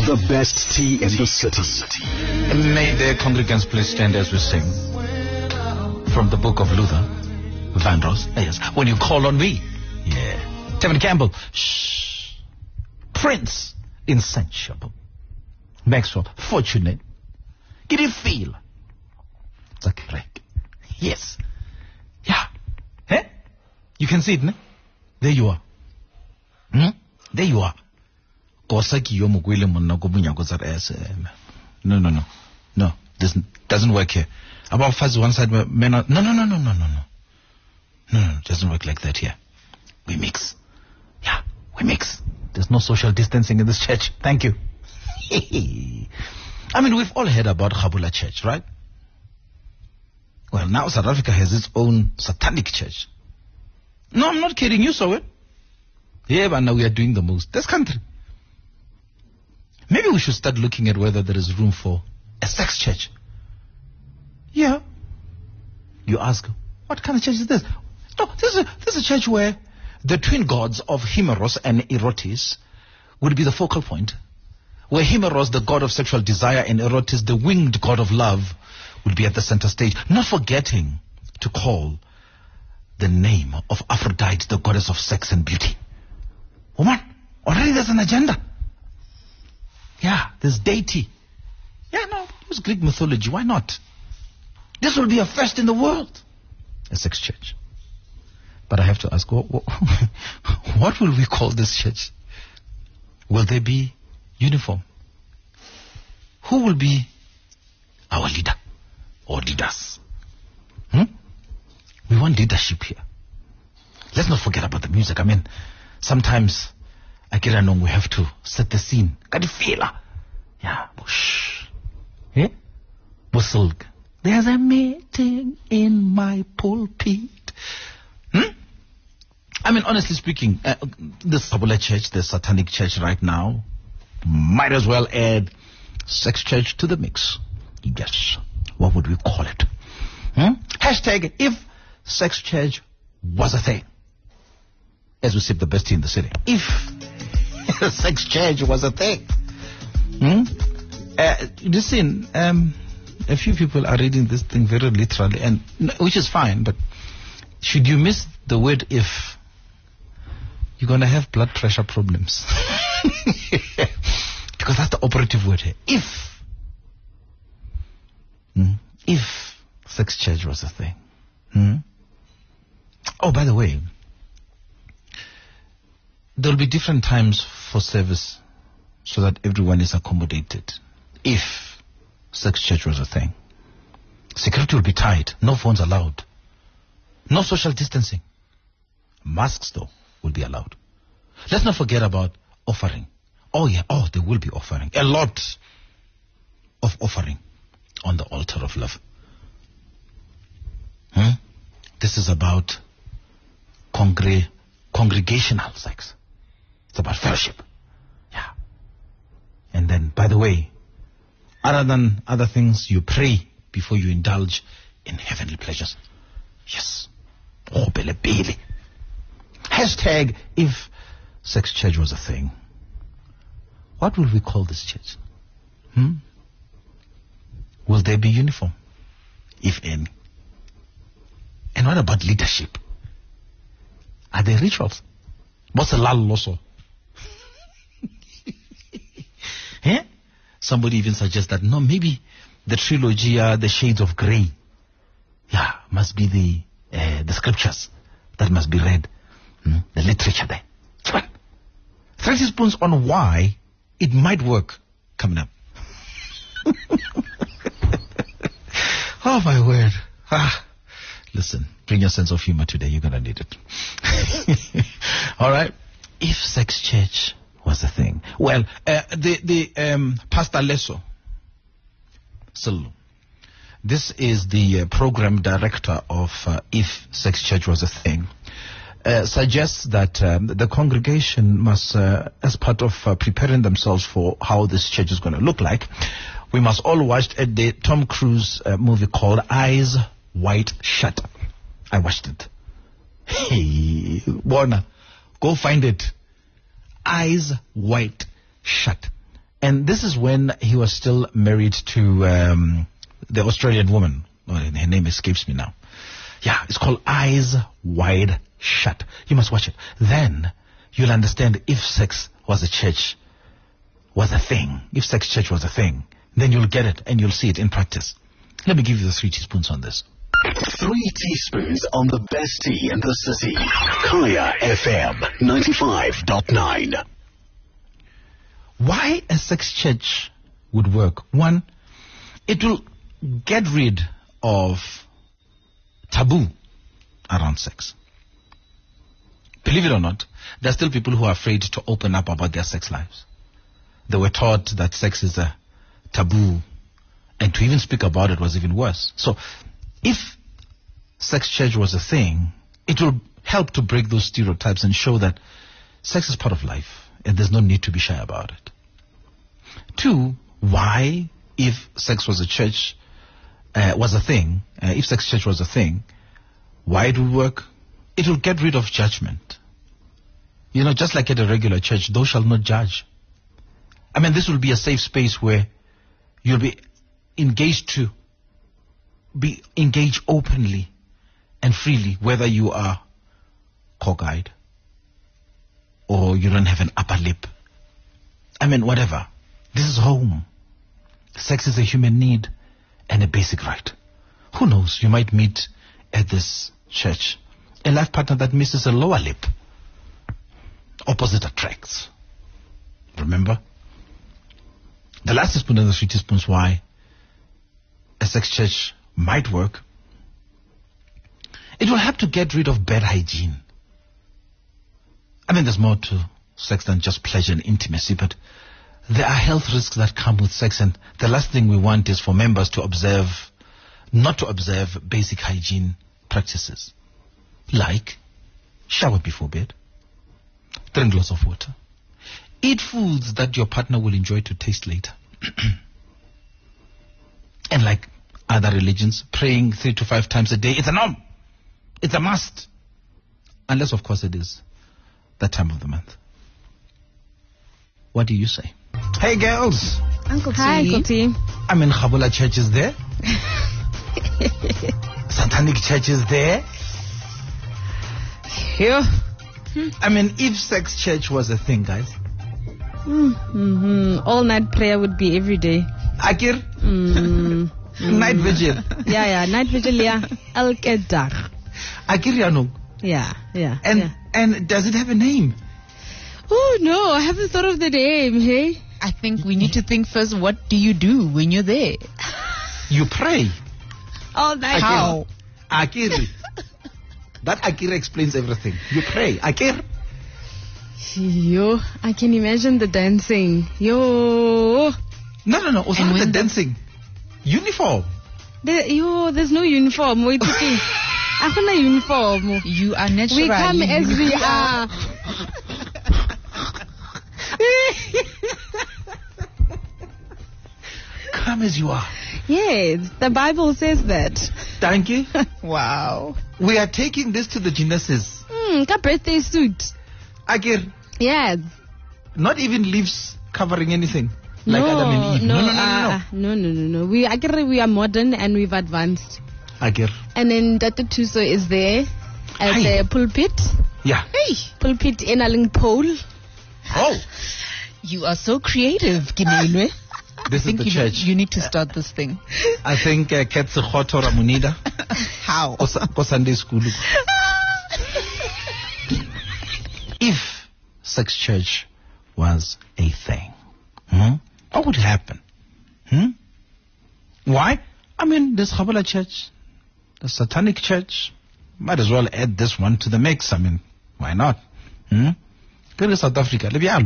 The best tea in the city. May the congregants please stand as we sing from the book of Luther Vandross. Yes, when you call on me. Yeah. Tevin Campbell. Shh. Prince Insatiable. Maxwell Fortunate. Get it feel. Zakrek. Yes. Yeah. Eh? You can see it, ne? There you are. There you are. No. This doesn't work here. About first one side, men are, no. No, it doesn't work like that here. We mix. Yeah, we mix. There's no social distancing in this church. Thank you. I mean, we've all heard about Khabula Church, right? Well, now South Africa has its own satanic church. No, I'm not kidding. You saw it. Yeah, but now we are doing the most. This country. Maybe we should start looking at whether there is room for a sex church. Yeah. You ask, what kind of church is this? No, this is a church where the twin gods of Himeros and Erotis would be the focal point. Where Himeros, the god of sexual desire, and Erotis, the winged god of love, would be at the center stage. Not forgetting to call the name of Aphrodite, the goddess of sex and beauty. Woman, already there's an agenda. Yeah, there's deity. Yeah, no, use Greek mythology. Why not? This will be a first in the world. A sex church. But I have to ask, what will we call this church? Will they be uniform? Who will be our leader or leaders? We want leadership here. Let's not forget about the music. I mean, sometimes I get along, we have to set the scene. Got the feeler. Yeah. Shh. Eh? Busilg. There's a meeting in my pulpit. I mean, honestly speaking, this Khabula church, the satanic church right now, might as well add sex church to the mix. Yes. What would we call it? Hashtag if sex church was a thing. As we sip the best tea in the city. If sex church was a thing. Listen, a few people are reading this thing very literally, and which is fine, but should you miss the word if, you're going to have blood pressure problems. Because that's the operative word here. If sex church was a thing. Oh, by the way, there'll be different times for service so that everyone is accommodated. If sex church was a thing, security will be tight. No phones allowed. No social distancing. Masks, though, will be allowed. Let's not forget about offering. Oh, yeah. Oh, there will be offering. A lot of offering on the altar of love. This is about congregational sex. It's about fellowship. Yeah. And then, by the way, other than other things, you pray before you indulge in heavenly pleasures. Yes. Oh, Bele. Hashtag if sex church was a thing. What will we call this church? Will there be uniform? If any. And what about leadership? Are there rituals? What's a laloso? Somebody even suggests that, no, maybe the trilogy, the Shades of Grey, must be the scriptures that must be read. The literature there. 30 spoons on why it might work coming up. Oh, my word. Listen, bring your sense of humor today. You're going to need it. All right. If sex church was a thing. Well, the Pastor Leso Sulu, this is the program director of If Sex Church Was a Thing, suggests that the congregation must, as part of preparing themselves for how this church is going to look like, we must all watch the Tom Cruise movie called Eyes Wide Shut. I watched it. Hey, Warner, go find it. Eyes Wide Shut. And this is when he was still married to the Australian woman. Oh, her name escapes me now. Yeah, it's called Eyes Wide Shut. You must watch it. Then you'll understand if sex was a church, was a thing. If sex church was a thing, then you'll get it and you'll see it in practice. Let me give you the 3 teaspoons on this. 3 teaspoons on the best tea in the city. Kaya FM 95.9. Why a sex church would work? 1, it will get rid of taboo around sex. Believe it or not, there are still people who are afraid to open up about their sex lives. They were taught that sex is a taboo, and to even speak about it was even worse. So if sex church was a thing, it will help to break those stereotypes and show that sex is part of life and there's no need to be shy about it. 2, why, if sex was a church, was a thing, if sex church was a thing, why it will work? It will get rid of judgment. You know, just like at a regular church, thou shalt not judge. I mean, this will be a safe space where you'll be engaged openly and freely, whether you are cockeyed or you don't have an upper lip. I mean, whatever. This is home. Sex is a human need and a basic right. Who knows? You might meet at this church a life partner that misses a lower lip. Opposite attracts. Remember? The last teaspoon and the 3 teaspoons why a sex church might work. It will help to get rid of bad hygiene. I mean, there's more to sex than just pleasure and intimacy, but there are health risks that come with sex, and the last thing we want is for members to not to observe basic hygiene practices. Like, shower before bed, drink lots of water, eat foods that your partner will enjoy to taste later. And like other religions, praying 3 to 5 times a day, it's a norm. It's a must. Unless, of course, it is that time of the month. What do you say? Hey, girls. Uncle T. Hi, Uncle T. I mean, Khabula church is there. Satanic church is there. Yeah. I mean, if sex church was a thing, guys. All night prayer would be every day. Akir? Night vigil. Yeah, night vigil, yeah. Elke dag. Akir Yano. Yeah. And does it have a name? Oh, no, I haven't thought of the name, hey? I think we need to think first, what do you do when you're there? You pray. All night. How? Akir. That Akir explains everything. You pray. Akir. Yo, I can imagine the dancing. Yo. No. Also not the dancing. Uniform. There's no uniform. Wait, okay. I have no uniform. You are natural. We come as we are. Come as you are. Yes, the Bible says that. Thank you. Wow. We are taking this to the Genesis. Ka birthday suit. Akir. Yes. Not even leaves covering anything. Like Adam and Eve. No. We are modern and we've advanced. Akir. And then Dr. Tuso is there as Hi. a pulpit. Yeah. Hey, Pulpit in a ling pole. Oh. you are so creative, Kinenwe. This is the church. You need to start this thing. I think Ketsi Khoto Ramunida. How? Ko Sunday school. If sex church was a thing, what would happen? Why? I mean, there's Khabula church, the satanic church. Might as well add this one to the mix. I mean, why not? Go to South Africa.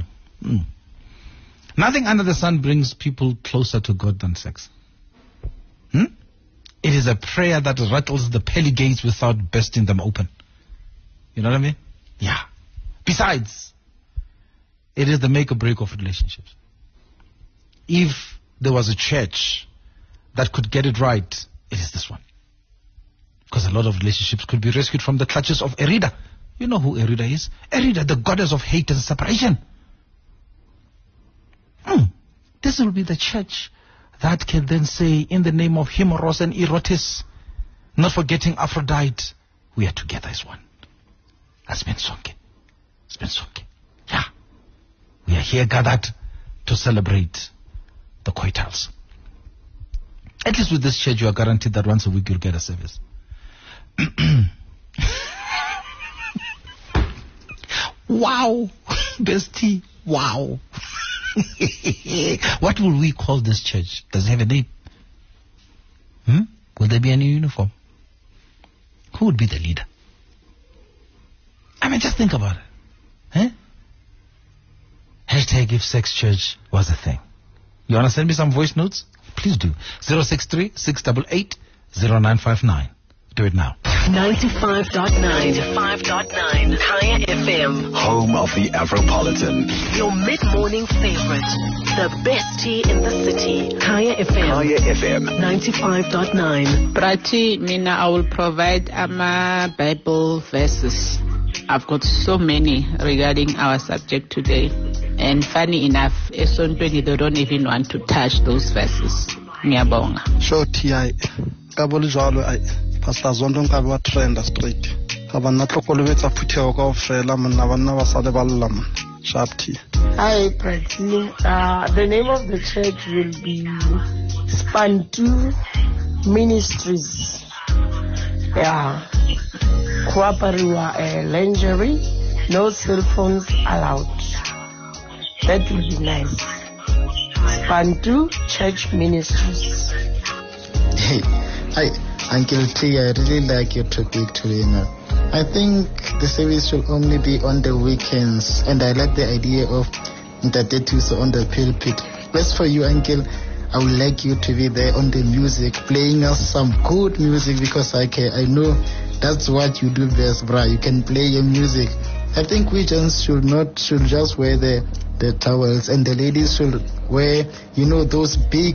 Nothing under the sun brings people closer to God than sex. It is a prayer that rattles the pearly gates without bursting them open. You know what I mean? Yeah. Besides, it is the make or break of relationships. If there was a church that could get it right, it is this one. Because a lot of relationships could be rescued from the clutches of Erida. You know who Erida is? Erida, the goddess of hate and separation. this will be the church that can then say, in the name of Himeros and Erotis, not forgetting Aphrodite, we are together as one. As Bensonke. Yeah. We are here gathered to celebrate the Koitals. At least with this church, you are guaranteed that once a week you'll get a service. Wow. Bestie. Wow. What will we call this church? Does it have a name? Will there be any uniform? Who would be the leader? I mean, just think about it. Hashtag if sex church was a thing. You want to send me some voice notes? Please do. 063-688-0959. Do it now. 95.9 Kaya FM. Home of the Afropolitan. Your mid-morning favorite. The best tea in the city. Kaya FM. Kaya FM. 95.9. Prati, Mina, I will provide Bible verses. I've got so many regarding our subject today. And funny enough, they don't even want to touch those verses. Ngiyabonga. Sure, T.I. Kaboli jalo ai. Pastor Zondo nkabe wa trenda straight. Aba na tlokolobetsa phuthego ka ofela monna banna ba sale ba lla sharp tea. Hi, Prati. The name of the church will be Spantu Ministries. Yeah. Kuapariwa lingerie, no cell phones allowed. That will be nice. Spantu Church Ministries. Hey, Uncle T, I really like your topic today, man. I think the service should only be on the weekends, and I like the idea of Ntatetuso on the pulpit. As for you, Uncle, I would like you to be there on the music, playing us some good music, because I know that's what you do best, bruh. You can play your music. I think we just should just wear the towels, and the ladies should wear, those big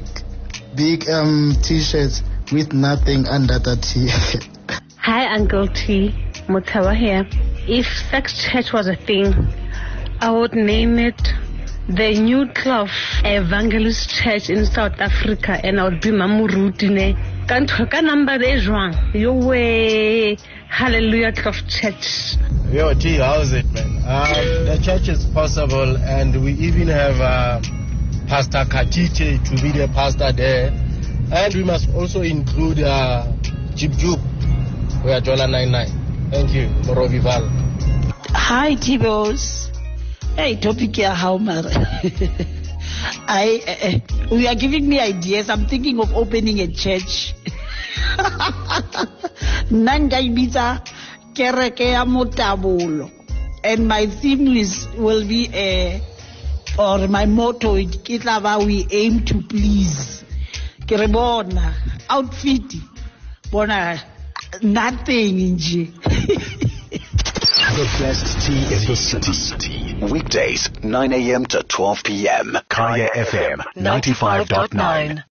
t-shirts with nothing under the tee. Hi, Uncle T. Mutawa here. If sex church was a thing, I would name it the New Clough Evangelist Church in South Africa, and I would be Mamurutine. Ka number is wrong. You way Hallelujah Clough Church. Yo, T, how's it, man? The church is possible, and we even have Pastor Katiche to be the pastor there. And we must also include Jib Jub, we are $1.99. Thank you, Morovival. Hi, T-Boss. Hey, topic here, how much? We are giving me ideas. I'm thinking of opening a church. Nanga Ibiza Kereke ya Motabulo. And my theme will be or my motto, we aim to please. Kerebona, outfit, bona, nothing in G. The best tea in the city. Weekdays, 9 a.m. to 12 p.m. Kaya FM 95.9.